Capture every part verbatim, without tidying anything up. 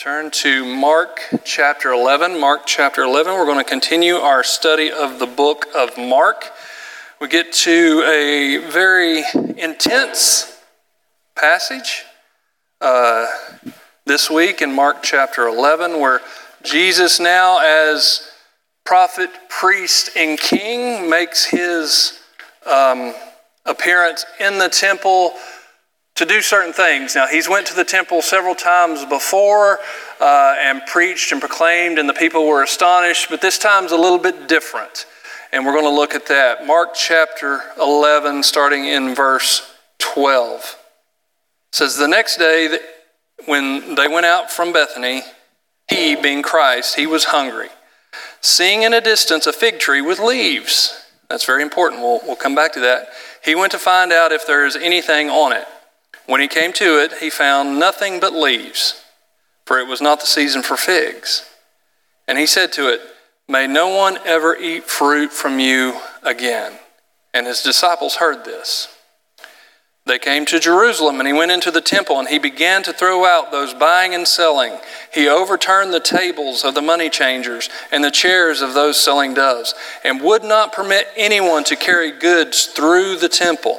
Turn to Mark chapter eleven. Mark chapter eleven. We're going to continue our study of the book of Mark. We get to a very intense passage uh, this week in Mark chapter eleven, where Jesus, now as prophet, priest, and king, makes his um, appearance in the temple to do certain things. Now, he's went to the temple several times before uh, and preached and proclaimed, and the people were astonished, but this time's a little bit different. And we're going to look at that. Mark chapter eleven, starting in verse twelve. It says, "The next day, when they went out from Bethany, he, being Christ, he was hungry. Seeing in a distance a fig tree with leaves." That's very important. We'll, we'll come back to that. "He went to find out if there is anything on it. When he came to it, he found nothing but leaves, for it was not the season for figs. And he said to it, 'May no one ever eat fruit from you again.' And his disciples heard this. They came to Jerusalem, and he went into the temple, and he began to throw out those buying and selling. He overturned the tables of the money changers and the chairs of those selling doves, and would not permit anyone to carry goods through the temple.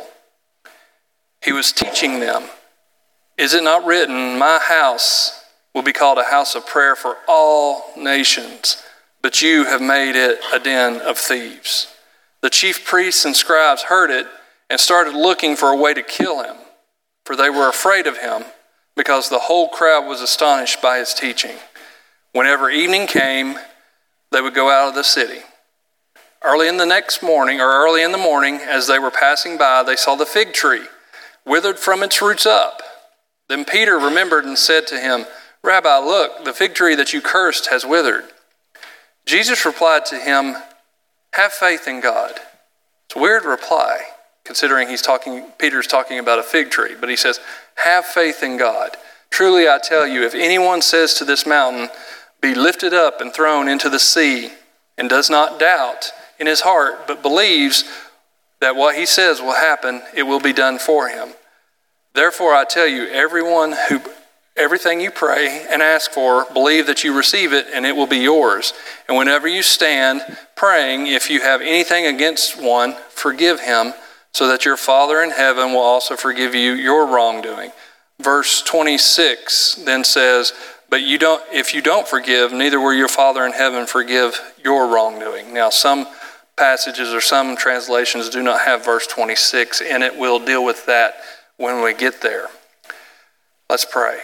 He was teaching them, 'Is it not written, my house will be called a house of prayer for all nations, but you have made it a den of thieves?' The chief priests and scribes heard it and started looking for a way to kill him, for they were afraid of him, because the whole crowd was astonished by his teaching. Whenever evening came, they would go out of the city. Early in the next morning, or early in the morning, as they were passing by, they saw the fig tree withered from its roots up. Then Peter remembered and said to him, 'Rabbi, look, the fig tree that you cursed has withered.' Jesus replied to him, 'Have faith in God.'" It's a weird reply, considering he's talking, Peter's talking about a fig tree, but he says, "Have faith in God. Truly I tell you, if anyone says to this mountain, 'Be lifted up and thrown into the sea,' and does not doubt in his heart, but believes that what he says will happen, it will be done for him. Therefore I tell you, everyone who, everything you pray and ask for, believe that you receive it, and it will be yours. And whenever you stand praying, if you have anything against one, forgive him, so that your Father in heaven will also forgive you your wrongdoing." Verse twenty-six then says, "But you don't, if you don't forgive, neither will your Father in heaven forgive your wrongdoing." Now, some passages or some translations do not have verse twenty-six in it. We'll deal with that when we get there. Let's pray.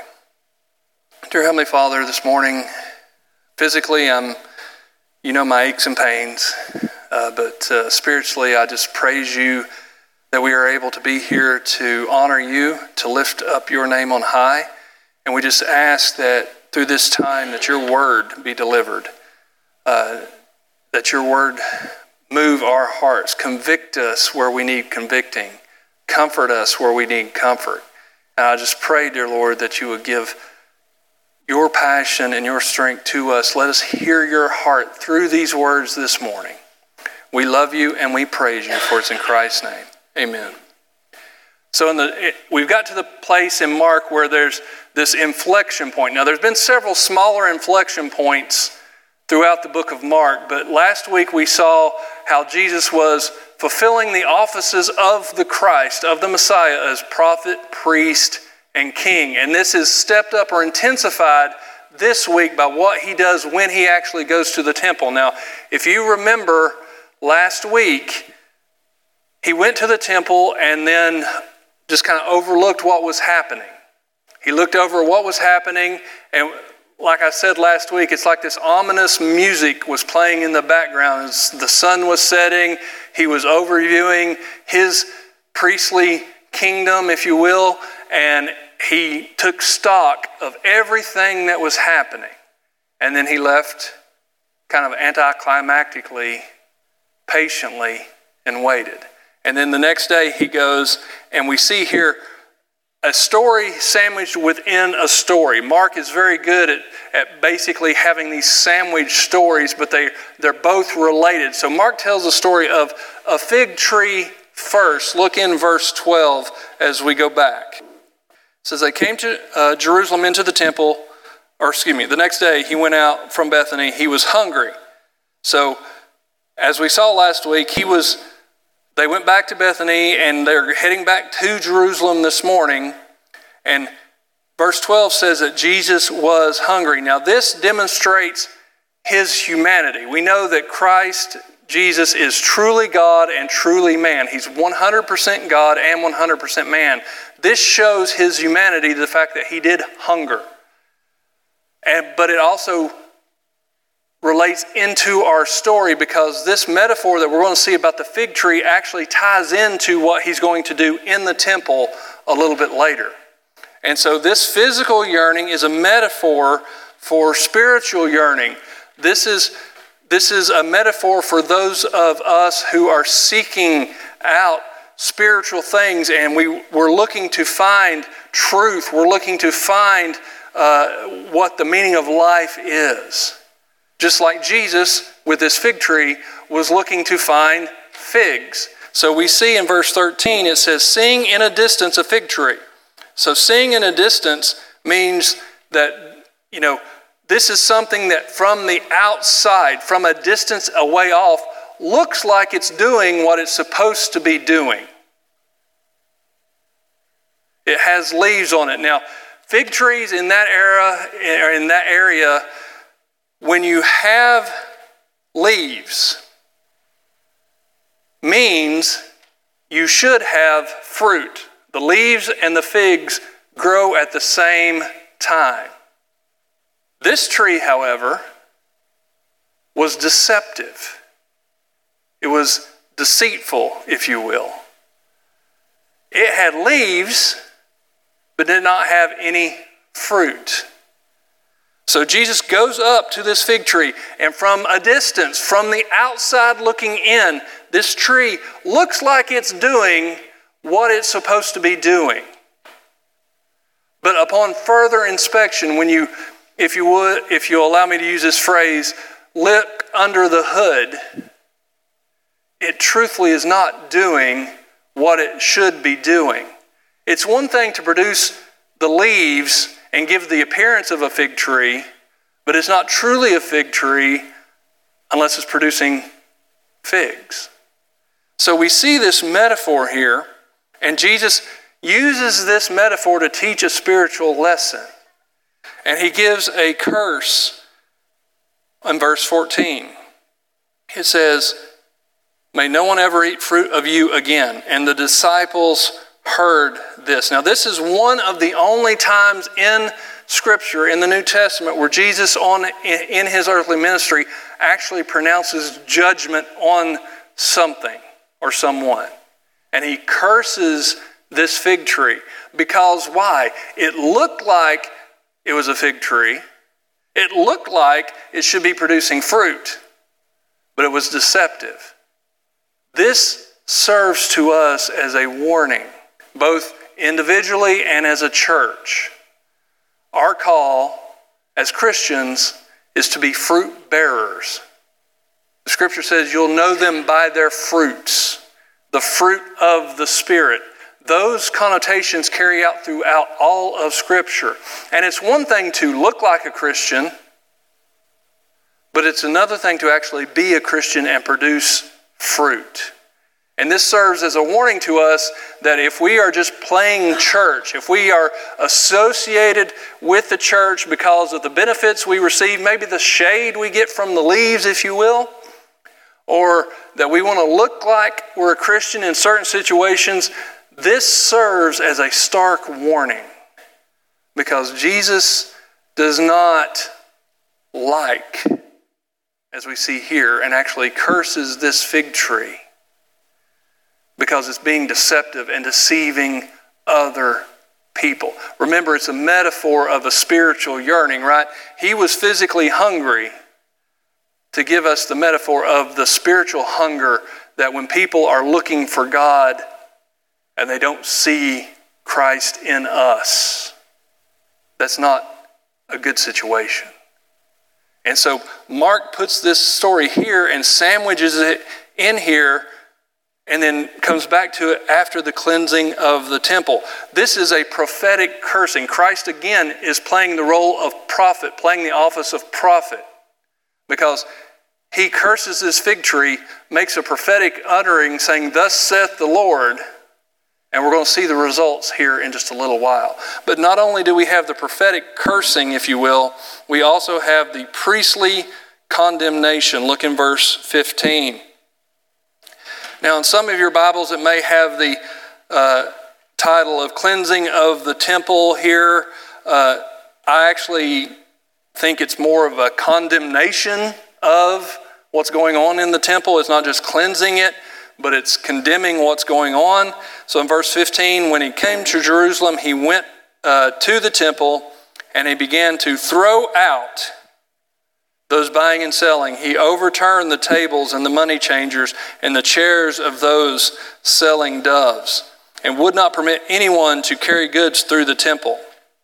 Dear Heavenly Father, this morning, physically, I'm, you know my aches and pains, uh, but uh, spiritually, I just praise you that we are able to be here to honor you, to lift up your name on high, and we just ask that through this time that your word be delivered, uh, that your word move our hearts, convict us where we need convicting, comfort us where we need comfort. And I just pray, dear Lord, that you would give your passion and your strength to us. Let us hear your heart through these words this morning. We love you and we praise you, for it's in Christ's name. Amen. So in the it, we've got to the place in Mark where there's this inflection point. Now, there's been several smaller inflection points throughout the book of Mark, but last week we saw how Jesus was fulfilling the offices of the Christ, of the Messiah, as prophet, priest, and king. And this is stepped up or intensified this week by what he does when he actually goes to the temple. Now, if you remember last week, he went to the temple and then just kind of overlooked what was happening. He looked over what was happening, and like I said last week, it's like this ominous music was playing in the background. As the sun was setting, he was overviewing his priestly kingdom, if you will, and he took stock of everything that was happening. And then he left kind of anticlimactically, patiently, and waited. And then the next day he goes, and we see here a story sandwiched within a story. Mark is very good at, at basically having these sandwich stories, but they, they're both related. So Mark tells the story of a fig tree first. Look in verse twelve as we go back. It says, they came to uh, Jerusalem into the temple, or excuse me, the next day he went out from Bethany. He was hungry. So as we saw last week, he was, they went back to Bethany and they're heading back to Jerusalem this morning. And verse twelve says that Jesus was hungry. Now this demonstrates his humanity. We know that Christ, Jesus, is truly God and truly man. He's one hundred percent God and one hundred percent man. This shows his humanity, the fact that he did hunger. And, but it also relates into our story because this metaphor that we're going to see about the fig tree actually ties into what he's going to do in the temple a little bit later. And so this physical yearning is a metaphor for spiritual yearning. This is, this is a metaphor for those of us who are seeking out spiritual things, and we, we're looking to find truth. We're looking to find uh, what the meaning of life is. Just like Jesus, with this fig tree, was looking to find figs. So we see in verse thirteen, it says, seeing in a distance a fig tree. So seeing in a distance means that, you know, this is something that from the outside, from a distance away off, looks like it's doing what it's supposed to be doing. It has leaves on it. Now, fig trees in that era, or in that area, when you have leaves, means you should have fruit. The leaves and the figs grow at the same time. This tree, however, was deceptive. It was deceitful, if you will. It had leaves, but did not have any fruit. So Jesus goes up to this fig tree, and from a distance, from the outside looking in, this tree looks like it's doing what it's supposed to be doing. But upon further inspection, when you, if you would, if you allow me to use this phrase, look under the hood, it truthfully is not doing what it should be doing. It's one thing to produce the leaves and give the appearance of a fig tree, but it's not truly a fig tree unless it's producing figs. So we see this metaphor here, and Jesus uses this metaphor to teach a spiritual lesson. And he gives a curse in verse fourteen. It says, may no one ever eat fruit of you again. And the disciples heard this. Now, this is one of the only times in Scripture, in the New Testament, where Jesus on in his earthly ministry actually pronounces judgment on something or someone. And he curses this fig tree. Because why? It looked like it was a fig tree. It looked like it should be producing fruit, but it was deceptive. This serves to us as a warning, both individually and as a church. Our call as Christians is to be fruit bearers. The Scripture says you'll know them by their fruits, the fruit of the Spirit. Those connotations carry out throughout all of Scripture. And it's one thing to look like a Christian, but it's another thing to actually be a Christian and produce fruit. And this serves as a warning to us that if we are just playing church, if we are associated with the church because of the benefits we receive, maybe the shade we get from the leaves, if you will, or that we want to look like we're a Christian in certain situations, this serves as a stark warning, because Jesus does not like, as we see here, and actually curses this fig tree because it's being deceptive and deceiving other people. Remember, it's a metaphor of a spiritual yearning, right? He was physically hungry to give us the metaphor of the spiritual hunger that when people are looking for God and they don't see Christ in us, that's not a good situation. And so Mark puts this story here and sandwiches it in here and then comes back to it after the cleansing of the temple. This is a prophetic cursing. Christ again is playing the role of prophet, playing the office of prophet, because he curses this fig tree, makes a prophetic uttering saying, "Thus saith the Lord," and we're going to see the results here in just a little while. But not only do we have the prophetic cursing, if you will, we also have the priestly condemnation. Look in verse fifteen. Now, in some of your Bibles, it may have the uh, title of cleansing of the temple here. Uh, I actually think it's more of a condemnation of what's going on in the temple. It's not just cleansing it, but it's condemning what's going on. So in verse fifteen, when he came to Jerusalem, he went uh, to the temple and he began to throw out those buying and selling. He overturned the tables and the money changers and the chairs of those selling doves, and would not permit anyone to carry goods through the temple.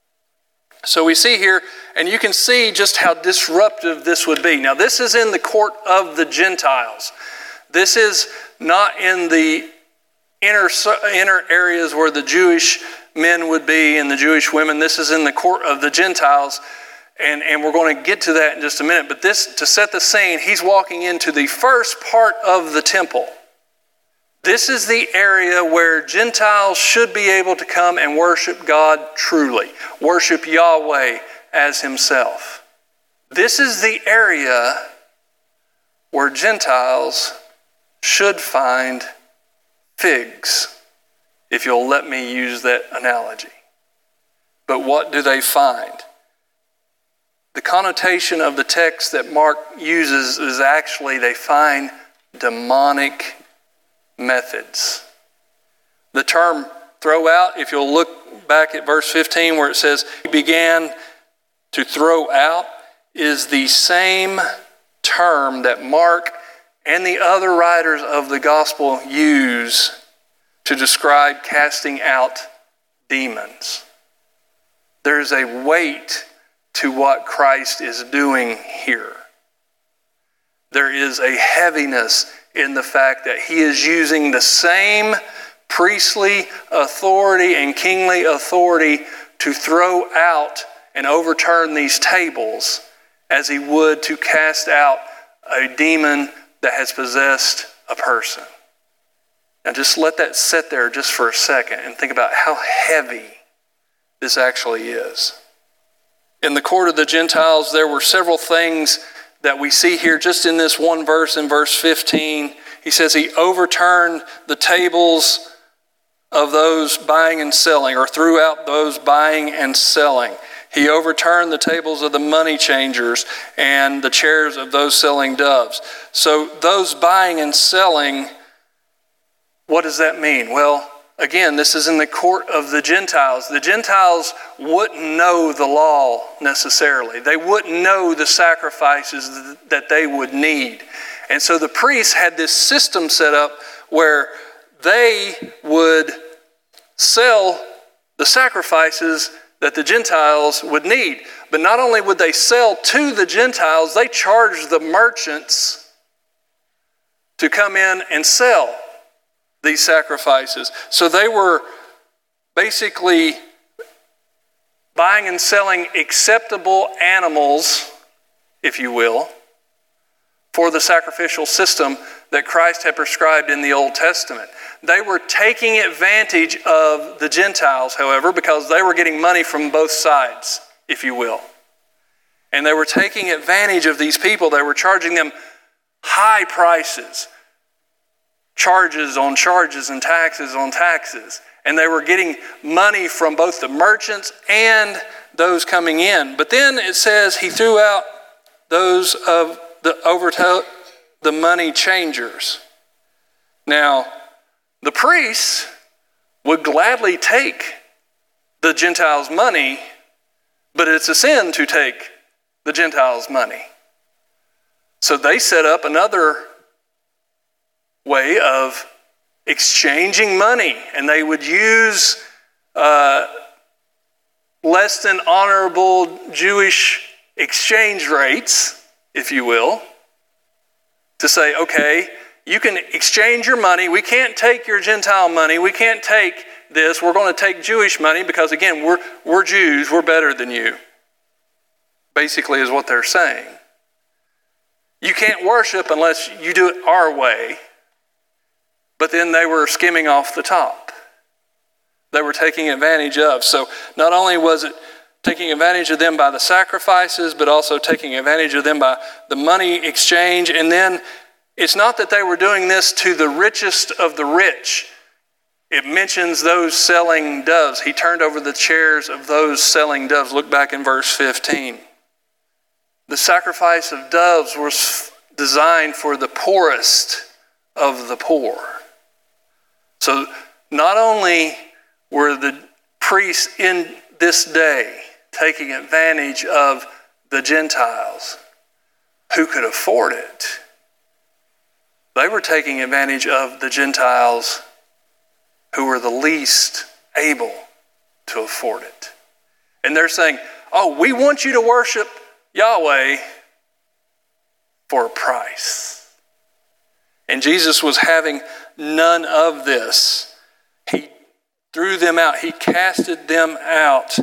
So we see here, and you can see just how disruptive this would be. Now, this is in the court of the Gentiles. This is not in the inner, inner areas where the Jewish men would be and the Jewish women. This is in the court of the Gentiles. And, and we're going to get to that in just a minute. But this, to set the scene, he's walking into the first part of the temple. This is the area where Gentiles should be able to come and worship God truly, worship Yahweh as himself. This is the area where Gentiles should find figs, if you'll let me use that analogy. But what do they find? The connotation of the text that Mark uses is actually they find demonic methods. The term throw out, if you'll look back at verse fifteen where it says he began to throw out, is the same term that Mark and the other writers of the gospel use to describe casting out demons. There's a weight to what Christ is doing here. There is a heaviness in the fact that he is using the same priestly authority and kingly authority to throw out and overturn these tables as he would to cast out a demon that has possessed a person. Now just let that sit there just for a second and think about how heavy this actually is. In the court of the Gentiles, there were several things that we see here just in this one verse, in verse fifteen. He says he overturned the tables of those buying and selling, or threw out those buying and selling. He overturned the tables of the money changers and the chairs of those selling doves. So those buying and selling, what does that mean? Well, again, this is in the court of the Gentiles. The Gentiles wouldn't know the law necessarily. They wouldn't know the sacrifices that they would need. And so the priests had this system set up where they would sell the sacrifices that the Gentiles would need. But not only would they sell to the Gentiles, they charged the merchants to come in and sell these sacrifices. So they were basically buying and selling acceptable animals, if you will, for the sacrificial system that Christ had prescribed in the Old Testament. They were taking advantage of the Gentiles, however, because they were getting money from both sides, if you will. And they were taking advantage of these people. They were charging them high prices, charges on charges and taxes on taxes. And they were getting money from both the merchants and those coming in. But then it says he threw out those of the overto- the money changers. Now, the priests would gladly take the Gentiles' money, but it's a sin to take the Gentiles' money. So they set up another way of exchanging money, and they would use uh, less than honorable Jewish exchange rates, if you will, to say, okay, you can exchange your money. We can't take your Gentile money. We can't take this. We're going to take Jewish money because, again, we're, we're Jews. We're better than you. Basically is what they're saying. You can't worship unless you do it our way. But then they were skimming off the top. They were taking advantage of. So not only was it taking advantage of them by the sacrifices, but also taking advantage of them by the money exchange. And then it's not that they were doing this to the richest of the rich. It mentions those selling doves. He turned over the chairs of those selling doves. Look back in verse fifteen. The sacrifice of doves was designed for the poorest of the poor. So not only were the priests in this day taking advantage of the Gentiles who could afford it, they were taking advantage of the Gentiles who were the least able to afford it. And they're saying, oh, we want you to worship Yahweh for a price. And Jesus was having none of this. He threw them out. He casted them out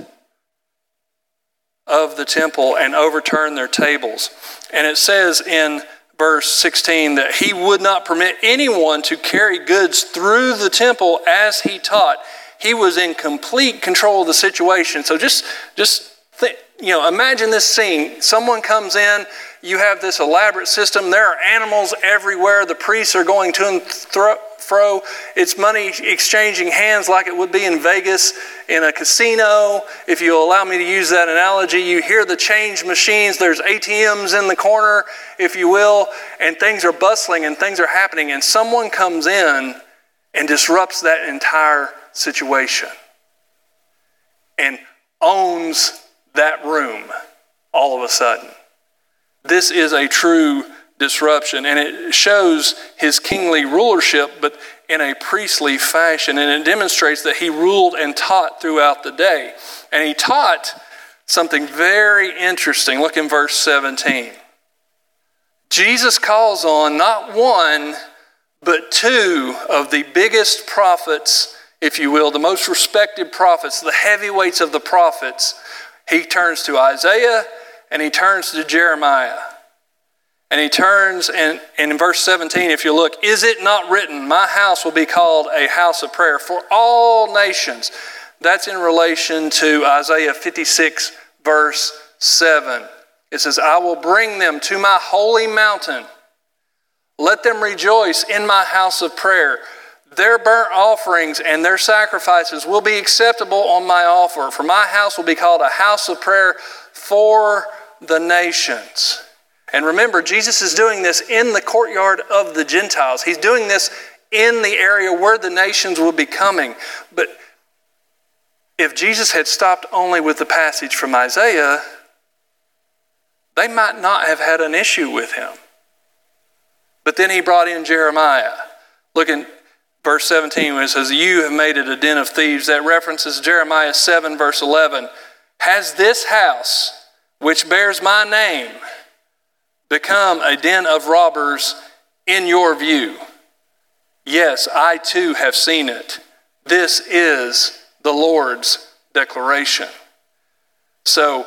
of the temple and overturned their tables. And it says in verse sixteen that he would not permit anyone to carry goods through the temple as he taught. He was in complete control of the situation. So just, just think, you know, imagine this scene. Someone comes in, you have this elaborate system. There are animals everywhere. The priests are going to and fro. It's money exchanging hands like it would be in Vegas in a casino. If you allow me to use that analogy, you hear the change machines. There's A T Ms in the corner, if you will, and things are bustling and things are happening. And someone comes in and disrupts that entire situation and owns that room all of a sudden. This is a true disruption, and it shows his kingly rulership, but in a priestly fashion, and it demonstrates that he ruled and taught throughout the day. And he taught something very interesting. Look in verse seventeen. Jesus calls on not one, but two of the biggest prophets, if you will, the most respected prophets, the heavyweights of the prophets. He turns to Isaiah and he turns to Jeremiah. And he turns, and, and in verse seventeen, if you look, is it not written, my house will be called a house of prayer for all nations? That's in relation to Isaiah fifty-six, verse seven. It says, I will bring them to my holy mountain. Let them rejoice in my house of prayer. Their burnt offerings and their sacrifices will be acceptable on my altar. For my house will be called a house of prayer for the nations. And remember, Jesus is doing this in the courtyard of the Gentiles. He's doing this in the area where the nations will be coming. But if Jesus had stopped only with the passage from Isaiah, they might not have had an issue with him. But then he brought in Jeremiah. Look in verse seventeen when it says, you have made it a den of thieves. That references Jeremiah seven, verse eleven. Has this house, which bears my name, become a den of robbers in your view? Yes, I too have seen it. This is the Lord's declaration. So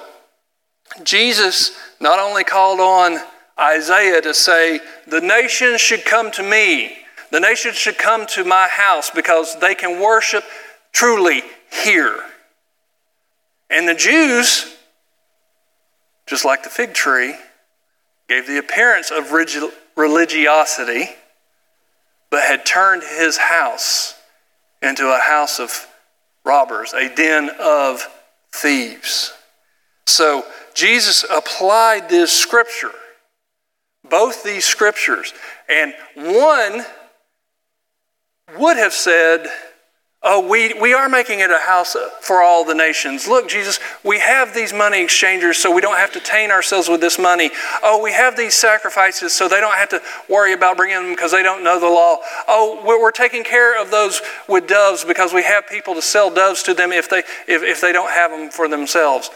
Jesus not only called on Isaiah to say, the nations should come to me. The nations should come to my house because they can worship truly here. And the Jews, just like the fig tree, gave the appearance of religiosity, but had turned his house into a house of robbers, a den of thieves. So Jesus applied this scripture, both these scriptures, and one would have said, oh, we, we are making it a house for all the nations. Look, Jesus, we have these money exchangers so we don't have to taint ourselves with this money. Oh, we have these sacrifices so they don't have to worry about bringing them because they don't know the law. Oh, we're, we're taking care of those with doves because we have people to sell doves to them if they, if, if they don't have them for themselves.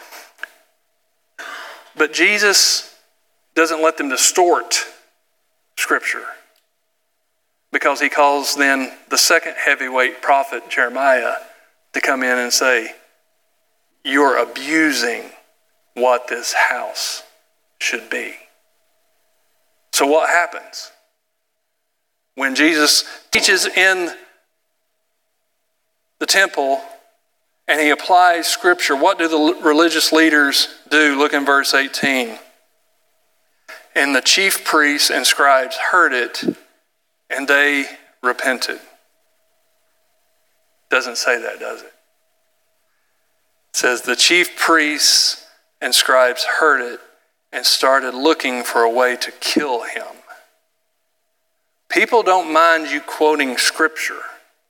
But Jesus doesn't let them distort Scripture. because he calls then the second heavyweight prophet, Jeremiah, to come in and say, you're abusing what this house should be. So what happens? When Jesus teaches in the temple and he applies Scripture, what do the religious leaders do? Look in verse eighteen. And the chief priests and scribes heard it, and they repented. Doesn't say that, does it? It says the chief priests and scribes heard it and started looking for a way to kill him. People don't mind you quoting Scripture,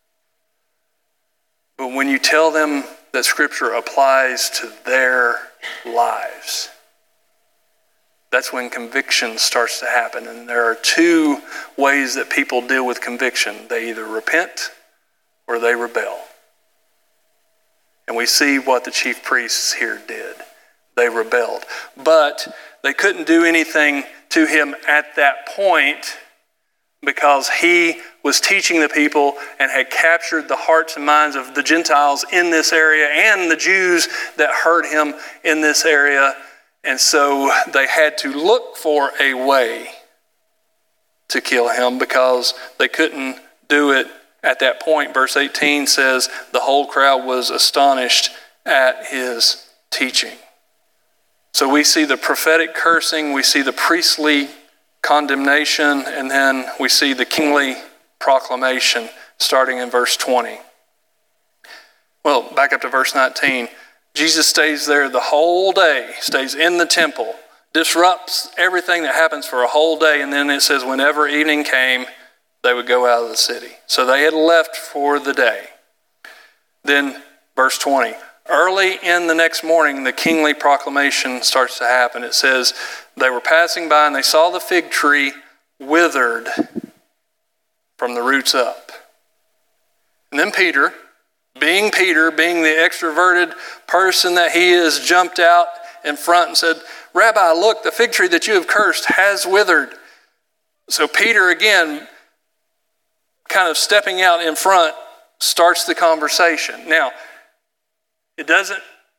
but when you tell them that Scripture applies to their lives, that's when conviction starts to happen. And there are two ways that people deal with conviction. They either repent or they rebel. And we see what the chief priests here did. They rebelled. But they couldn't do anything to him at that point because he was teaching the people and had captured the hearts and minds of the Gentiles in this area and the Jews that heard him in this area. And so they had to look for a way to kill him because they couldn't do it at that point. Verse eighteen says the whole crowd was astonished at his teaching. So we see the prophetic cursing, we see the priestly condemnation, and then we see the kingly proclamation starting in verse twenty. Well, back up to verse nineteen. Jesus stays there the whole day, stays in the temple, disrupts everything that happens for a whole day, and then it says whenever evening came, they would go out of the city. So they had left for the day. Then verse twenty, early in the next morning, the kingly proclamation starts to happen. It says they were passing by and they saw the fig tree withered from the roots up. And then Peter, being Peter, being the extroverted person that he is, jumped out in front and said, Rabbi, look, the fig tree that you have cursed has withered. So Peter, again, kind of stepping out in front, starts the conversation. Now, it doesn't,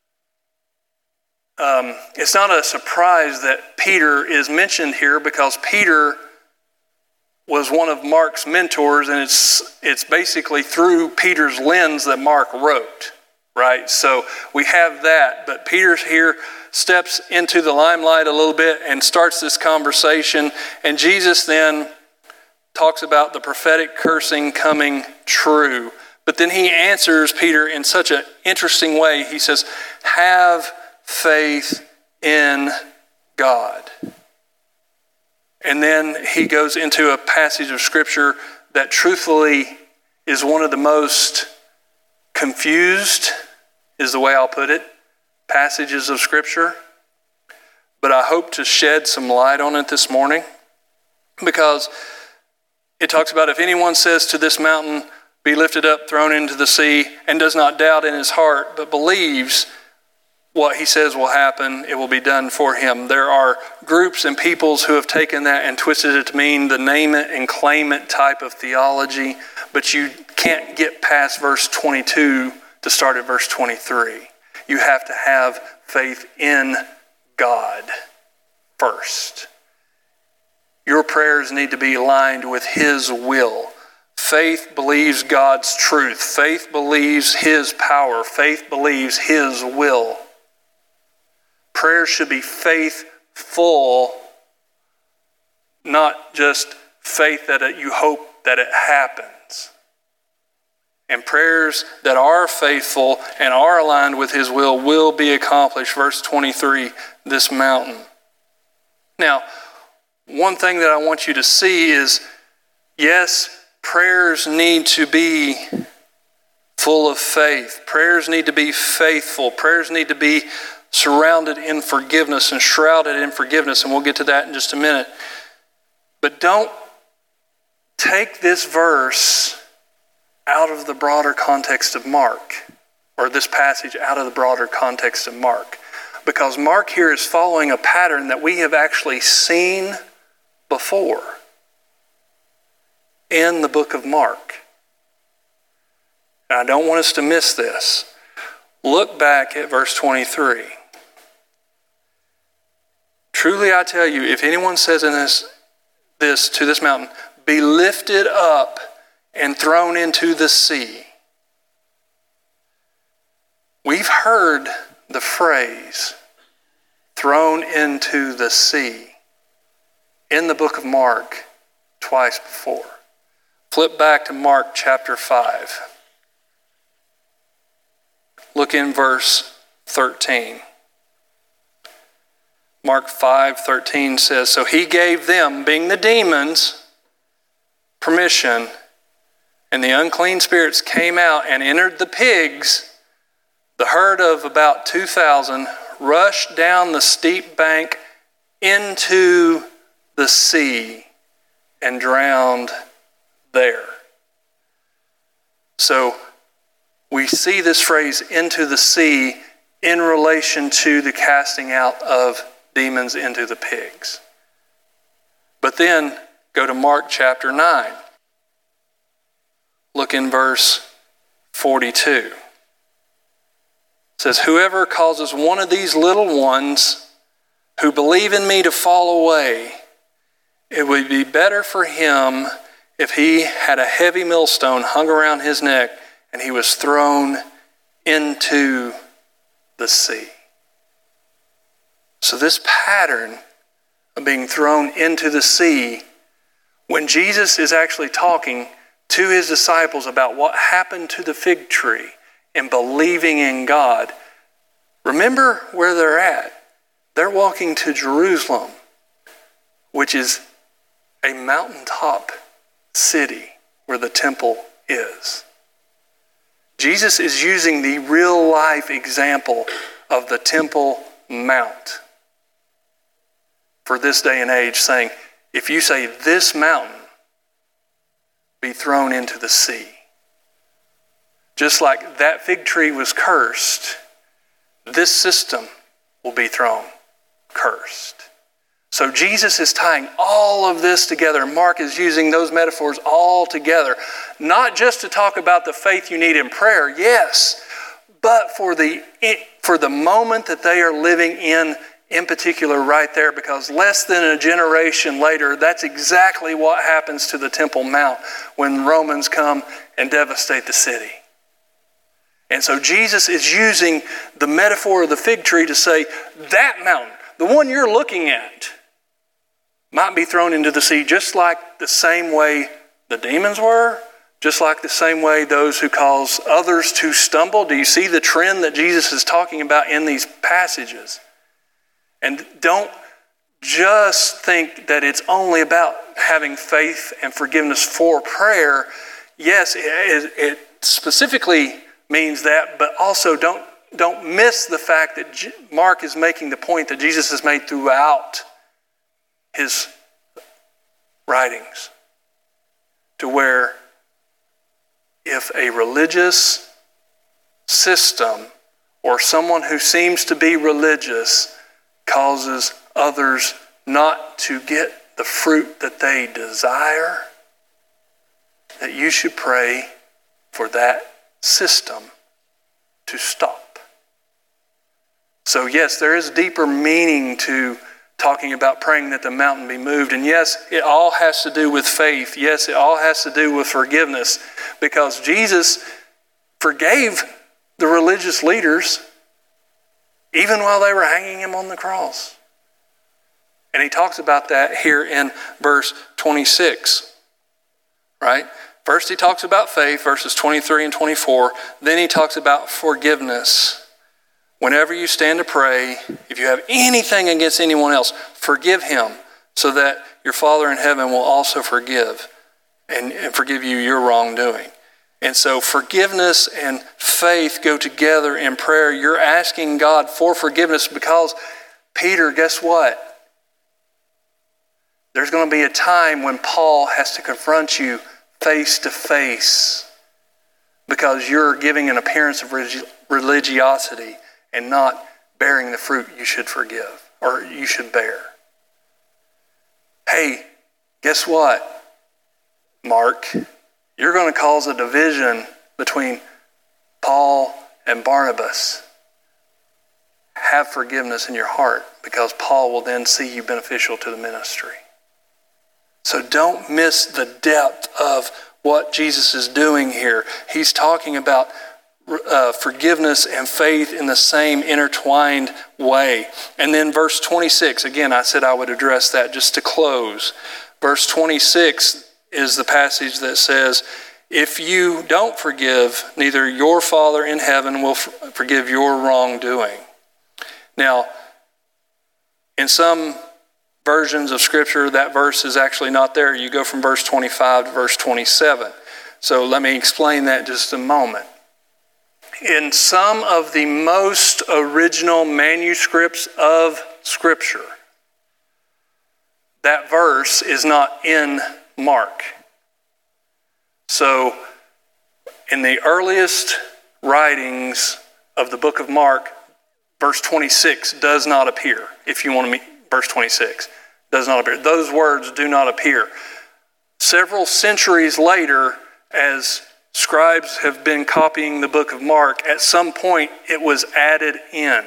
um, it's not a surprise that Peter is mentioned here because Peter was one of Mark's mentors, and it's it's basically through Peter's lens that Mark wrote, right? So we have that, but Peter here steps into the limelight a little bit and starts this conversation, and Jesus then talks about the prophetic cursing coming true. But then he answers Peter in such an interesting way. He says, have faith in God. And then he goes into a passage of Scripture that truthfully is one of the most confused, is the way I'll put it, passages of Scripture. But I hope to shed some light on it this morning because it talks about if anyone says to this mountain, be lifted up, thrown into the sea, and does not doubt in his heart, but believes what he says will happen, it will be done for him. There are groups and peoples who have taken that and twisted it to mean the name it and claim it type of theology, but you can't get past verse twenty-two to start at verse twenty-three. You have to have faith in God first. Your prayers need to be aligned with His will. Faith believes God's truth. Faith believes His power. Faith believes His will. Prayer should be faithful, not just faith that it, you hope that it happens. And prayers that are faithful and are aligned with His will will be accomplished. Verse twenty-three, this mountain. Now, one thing that I want you to see is, yes, prayers need to be full of faith. Prayers need to be faithful. Prayers need to be surrounded in forgiveness and shrouded in forgiveness, and we'll get to that in just a minute. But don't take this verse out of the broader context of Mark, or this passage out of the broader context of Mark, because Mark here is following a pattern that we have actually seen before. in the book of Mark. And I don't want us to miss this. Look back at verse twenty-three. Truly I tell you, if anyone says in this, this to this mountain, be lifted up and thrown into the sea. We've heard the phrase, thrown into the sea, in the book of Mark twice before. Flip back to Mark chapter five. Look in verse thirteen. Mark five thirteen says, so he gave them, being the demons, permission, and the unclean spirits came out and entered the pigs. The herd of about two thousand rushed down the steep bank into the sea and drowned there. So we see this phrase, into the sea, in relation to the casting out of demons into the pigs. But then go to Mark chapter nine. Look in verse forty-two. It says, whoever causes one of these little ones who believe in me to fall away, it would be better for him if he had a heavy millstone hung around his neck and he was thrown into the sea. So this pattern of being thrown into the sea, when Jesus is actually talking to his disciples about what happened to the fig tree and believing in God, remember where they're at. They're walking to Jerusalem, which is a mountaintop city where the temple is. Jesus is using the real life example of the Temple Mount for this day and age, saying, if you say this mountain be thrown into the sea, just like that fig tree was cursed, this system will be thrown cursed. So Jesus is tying all of this together. Mark is using those metaphors all together, not just to talk about the faith you need in prayer, yes, but for the for the moment that they are living in, in particular right there, because less than a generation later, that's exactly what happens to the Temple Mount when Romans come and devastate the city. And so Jesus is using the metaphor of the fig tree to say, that mountain, the one you're looking at, might be thrown into the sea just like the same way the demons were, just like the same way those who cause others to stumble. Do you see the trend that Jesus is talking about in these passages? And don't just think that it's only about having faith and forgiveness for prayer. Yes, it, it specifically means that, but also don't don't miss the fact that Mark is making the point that Jesus has made throughout his writings, to where if a religious system or someone who seems to be religious causes others not to get the fruit that they desire, that you should pray for that system to stop. So yes, there is deeper meaning to talking about praying that the mountain be moved. And yes, it all has to do with faith. Yes, it all has to do with forgiveness, because Jesus forgave the religious leaders even while they were hanging him on the cross. And he talks about that here in verse twenty-six, right? First he talks about faith, verses twenty-three and twenty-four. Then he talks about forgiveness. Whenever you stand to pray, if you have anything against anyone else, forgive him, so that your Father in heaven will also forgive and, and forgive you your wrongdoing. And so forgiveness and faith go together in prayer. You're asking God for forgiveness because, Peter, guess what? There's going to be a time when Paul has to confront you face to face because you're giving an appearance of religiosity and not bearing the fruit you should forgive or you should bear. Hey, guess what? Mark, you're going to cause a division between Paul and Barnabas. Have forgiveness in your heart, because Paul will then see you beneficial to the ministry. So don't miss the depth of what Jesus is doing here. He's talking about uh, forgiveness and faith in the same intertwined way. And then verse twenty-six, again, I said I would address that just to close. Verse twenty-six is the passage that says, if you don't forgive, neither your Father in heaven will f- forgive your wrongdoing. Now, in some versions of Scripture, that verse is actually not there. You go from verse twenty-five to verse twenty-seven. So let me explain that just a moment. In some of the most original manuscripts of Scripture, that verse is not in Mark. So, in the earliest writings of the book of Mark, verse twenty-six does not appear. If you want to meet verse twenty-six, does not appear. Those words do not appear. Several centuries later, as scribes have been copying the book of Mark, at some point it was added in.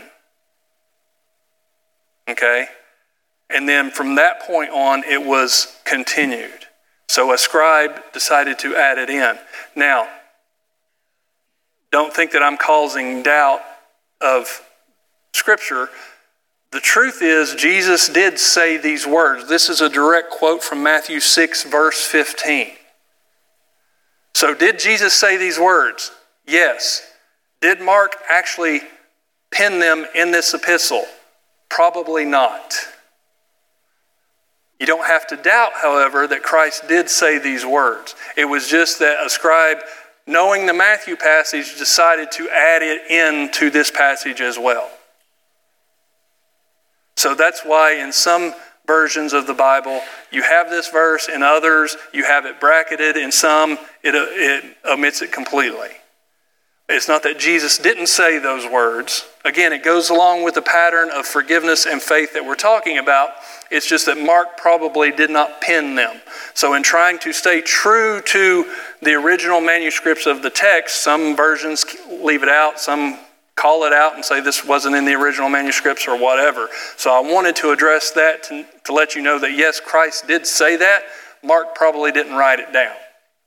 Okay? And then from that point on, it was continued. So a scribe decided to add it in. Now, don't think that I'm causing doubt of Scripture. The truth is, Jesus did say these words. This is a direct quote from Matthew six, verse fifteen. So did Jesus say these words? Yes. Did Mark actually pen them in this epistle? Probably not. You don't have to doubt, however, that Christ did say these words. It was just that a scribe, knowing the Matthew passage, decided to add it into this passage as well. So that's why in some versions of the Bible, you have this verse. In others, you have it bracketed. In some, it, it omits it completely. It's not that Jesus didn't say those words. Again, it goes along with the pattern of forgiveness and faith that we're talking about. It's just that Mark probably did not pen them. So in trying to stay true to the original manuscripts of the text, some versions leave it out, some call it out and say this wasn't in the original manuscripts or whatever. So I wanted to address that to, to let you know that yes, Christ did say that. Mark probably didn't write it down.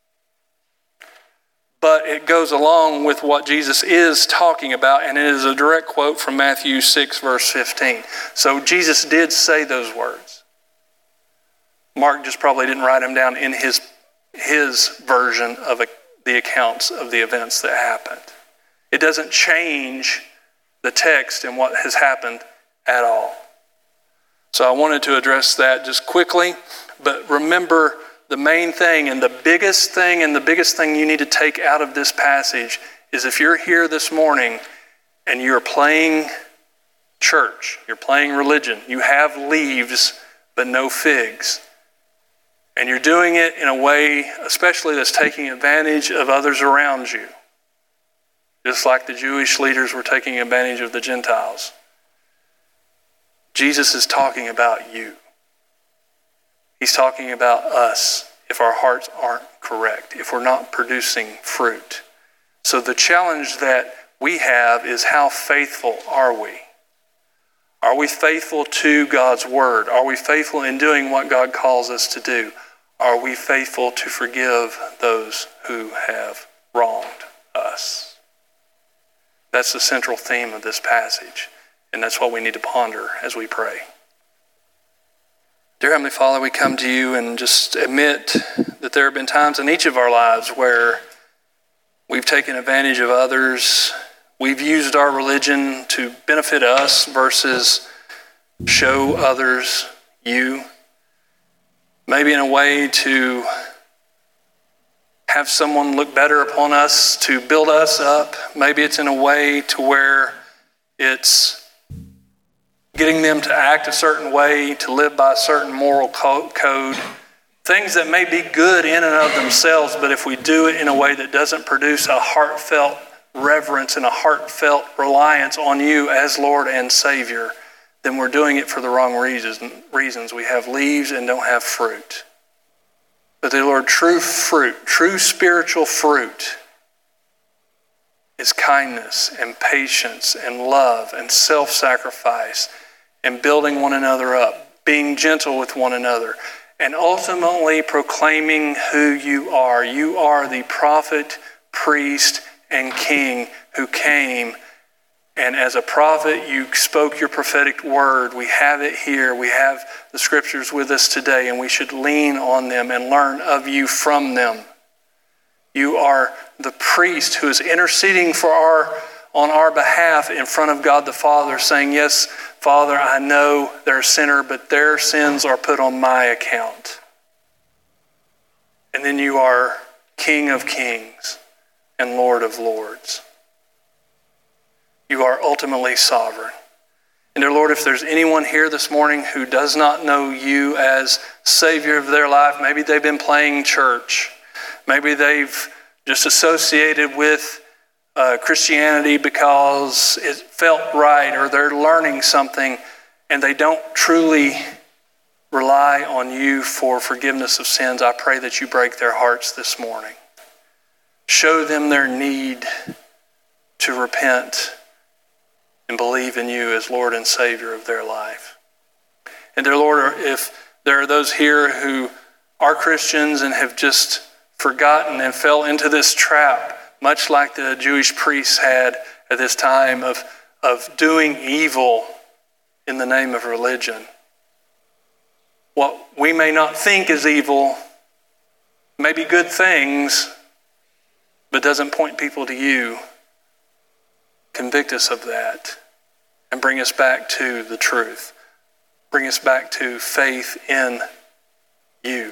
But it goes along with what Jesus is talking about, and it is a direct quote from Matthew six, verse fifteen. So Jesus did say those words. Mark just probably didn't write them down in his, his version of a, the accounts of the events that happened. It doesn't change the text and what has happened at all. So I wanted to address that just quickly, but remember, the main thing and the biggest thing and the biggest thing you need to take out of this passage is if you're here this morning and you're playing church, you're playing religion, you have leaves but no figs, and you're doing it in a way especially that's taking advantage of others around you, just like the Jewish leaders were taking advantage of the Gentiles. Jesus is talking about you. He's talking about us if our hearts aren't correct, if we're not producing fruit. So the challenge that we have is how faithful are we? Are we faithful to God's word? Are we faithful in doing what God calls us to do? Are we faithful to forgive those who have wronged us? That's the central theme of this passage, and that's what we need to ponder as we pray. Dear Heavenly Father, we come to you and just admit that there have been times in each of our lives where we've taken advantage of others. We've used our religion to benefit us versus show others you. Maybe in a way to have someone look better upon us, to build us up. Maybe it's in a way to where it's getting them to act a certain way, to live by a certain moral code. Things that may be good in and of themselves, but if we do it in a way that doesn't produce a heartfelt reverence and a heartfelt reliance on you as Lord and Savior, then we're doing it for the wrong reasons. reasons. We have leaves and don't have fruit. But dear Lord, true fruit, true spiritual fruit is kindness and patience and love and self-sacrifice and building one another up, being gentle with one another, and ultimately proclaiming who you are. You are the prophet, priest, and king who came, and as a prophet you spoke your prophetic word. We have it here. We have the scriptures with us today, and we should lean on them and learn of you from them. You are the priest who is interceding for our on our behalf in front of God the Father, saying, yes, Father, I know they're a sinner, but their sins are put on my account. And then you are King of kings and Lord of lords. You are ultimately sovereign. And dear Lord, if there's anyone here this morning who does not know you as Savior of their life, maybe they've been playing church, maybe they've just associated with uh, Christianity because it felt right, or they're learning something and they don't truly rely on you for forgiveness of sins, I pray that you break their hearts this morning. Show them their need to repent and believe in you as Lord and Savior of their life. And dear Lord, if there are those here who are Christians and have just forgotten and fell into this trap, much like the Jewish priests had at this time of, of doing evil in the name of religion. What we may not think is evil may be good things, but doesn't point people to you. Convict us of that and bring us back to the truth. Bring us back to faith in you.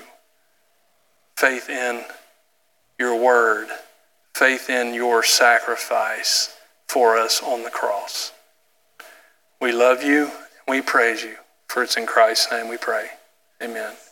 Faith in your word. Faith in your sacrifice for us on the cross. We love you and we praise you. For it's in Christ's name we pray. Amen.